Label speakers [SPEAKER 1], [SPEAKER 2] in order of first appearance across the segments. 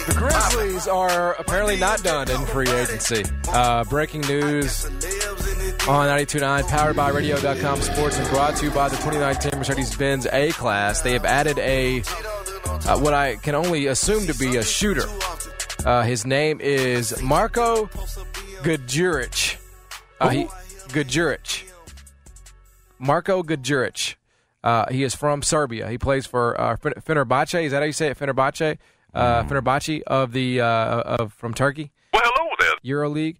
[SPEAKER 1] The Grizzlies are apparently not done in free agency. Breaking news on 92.9, powered by Radio.com Sports, and brought to you by the 2019 Mercedes-Benz A-Class. They have added what I can only assume to be a shooter. His name is Marko Guduric. Guduric. Marko Guduric. He is from Serbia. He plays for Fenerbahce. Is that how you say it? Fenerbahce? Fenerbahce from Turkey.
[SPEAKER 2] Well, hello there.
[SPEAKER 1] EuroLeague.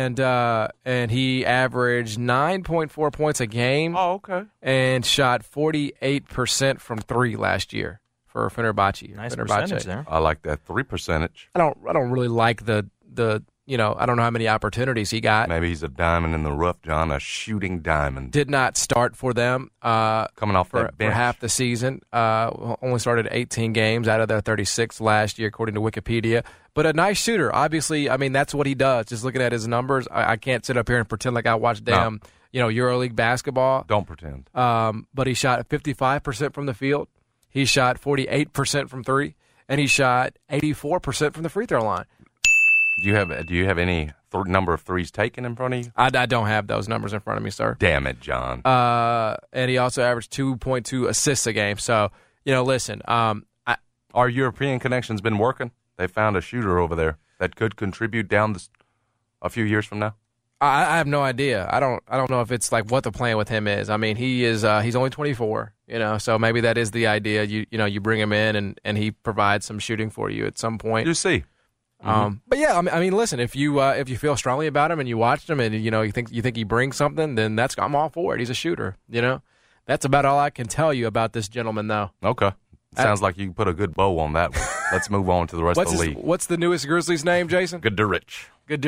[SPEAKER 1] And he averaged 9.4 points a game.
[SPEAKER 3] Oh, okay.
[SPEAKER 1] And shot 48% from three last year for Fenerbahce.
[SPEAKER 4] Nice
[SPEAKER 1] Fenerbahce.
[SPEAKER 4] percentage there.
[SPEAKER 3] I like that 3%.
[SPEAKER 1] I don't really like the I don't know how many opportunities he got.
[SPEAKER 3] Maybe he's a diamond in the rough, John, a shooting diamond.
[SPEAKER 1] Did not start for them.
[SPEAKER 3] Coming off
[SPEAKER 1] for
[SPEAKER 3] that bench.
[SPEAKER 1] half the season. Only started 18 games out of their 36 last year, according to Wikipedia. But a nice shooter. Obviously, I mean, that's what he does. Just looking at his numbers, I can't sit up here and pretend like I watch EuroLeague basketball.
[SPEAKER 3] Don't pretend.
[SPEAKER 1] But he shot 55% from the field. He shot 48% from three. And he shot 84% from the free throw line.
[SPEAKER 3] Do you have any number of threes taken in front of you?
[SPEAKER 1] I don't have those numbers in front of me, sir.
[SPEAKER 3] Damn it, John.
[SPEAKER 1] And he also averaged 2.2 assists a game. So, listen.
[SPEAKER 3] Our European connection's been working. They found a shooter over there that could contribute down a few years from now.
[SPEAKER 1] I have no idea. I don't know if it's like what the plan with him is. I mean, he's only 24. So maybe that is the idea. You bring him in and he provides some shooting for you at some point.
[SPEAKER 3] You see.
[SPEAKER 1] But yeah, I mean, listen. If you feel strongly about him and you watched him and you think he brings something, then I'm all for it. He's a shooter. That's about all I can tell you about this gentleman, though.
[SPEAKER 3] Okay, sounds like you put a good bow on that one. Let's move on to the rest of the league.
[SPEAKER 1] What's the newest Grizzlies name, Jason?
[SPEAKER 3] Guduric.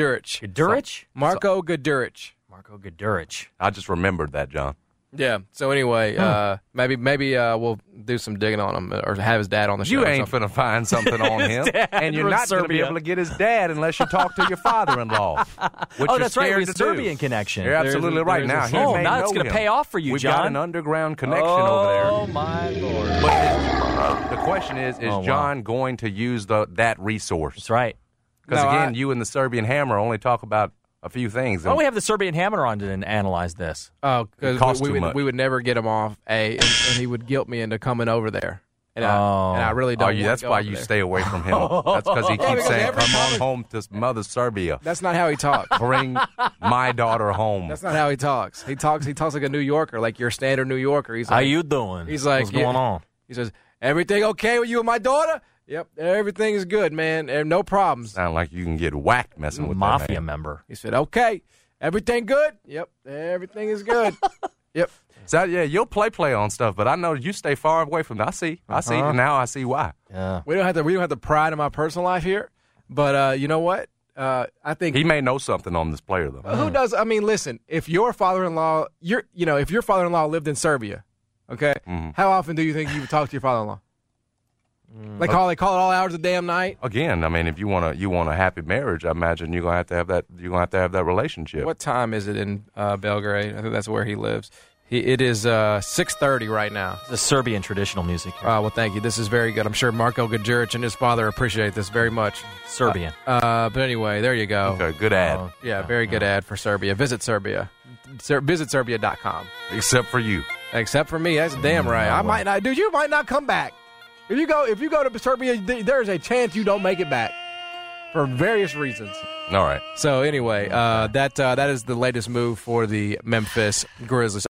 [SPEAKER 1] Marko Guduric.
[SPEAKER 4] Marko Guduric.
[SPEAKER 3] I just remembered that, John.
[SPEAKER 1] Yeah. So anyway, maybe we'll do some digging on him or have his dad on the show.
[SPEAKER 3] You ain't finna find something on him, and you're not going to be able to get his dad unless you talk to your father-in-law.
[SPEAKER 4] That's right. With Serbian connection.
[SPEAKER 3] You're absolutely right. Now
[SPEAKER 4] it's going to pay off for you,
[SPEAKER 3] We've
[SPEAKER 4] John.
[SPEAKER 3] got an underground connection over there.
[SPEAKER 4] Oh my Lord!
[SPEAKER 3] But the question is John going to use that resource?
[SPEAKER 4] That's right.
[SPEAKER 3] Because you and the Serbian Hammer only talk about a few things.
[SPEAKER 4] Well, we have the Serbian Hammer on to analyze this.
[SPEAKER 1] Oh, because we would never get him off, and he would guilt me into coming over there. And I really don't.
[SPEAKER 3] That's why you stay away from him. That's because he keeps saying, "Come on home to Mother Serbia."
[SPEAKER 1] That's not how he talks.
[SPEAKER 3] Bring my daughter home.
[SPEAKER 1] That's not how he talks. He talks like a New Yorker, like your standard New Yorker. He's like,
[SPEAKER 4] how you doing?
[SPEAKER 1] He's like,
[SPEAKER 4] what's going on?
[SPEAKER 1] He says, "Everything okay with you and my daughter?" Yep, everything is good, man. No problems.
[SPEAKER 3] Sound like you can get whacked messing with
[SPEAKER 4] mafia
[SPEAKER 3] that man.
[SPEAKER 4] member.
[SPEAKER 1] He said, "Okay, everything good?" Yep, everything is good. Yep.
[SPEAKER 3] So you'll play on stuff, but I know you stay far away from that. I see, and now I see why.
[SPEAKER 1] Yeah. We don't have the pride in my personal life here, but you know what? I think
[SPEAKER 3] he may know something on this player though.
[SPEAKER 1] Who does? I mean, listen. If your father-in-law, if your father-in-law lived in Serbia, okay, how often do you think you would talk to your father-in-law? They call it all hours of the damn night.
[SPEAKER 3] Again, I mean, if you want a happy marriage, I imagine you're gonna have to have that. You're gonna have to have that relationship.
[SPEAKER 1] What time is it in Belgrade? I think that's where he lives. It is 6:30 right now.
[SPEAKER 4] The Serbian traditional music.
[SPEAKER 1] Well, thank you. This is very good. I'm sure Marko Guduric and his father appreciate this very much.
[SPEAKER 4] Serbian.
[SPEAKER 1] But anyway, there you go.
[SPEAKER 3] Okay, good ad.
[SPEAKER 1] Very good ad for Serbia. Visit Serbia. Visit Serbia.com.
[SPEAKER 3] Except for you.
[SPEAKER 1] Except for me. That's damn right. I might not. Dude, you might not come back. If you go to Serbia, there's a chance you don't make it back for various reasons.
[SPEAKER 3] All right.
[SPEAKER 1] So anyway, that is the latest move for the Memphis Grizzlies.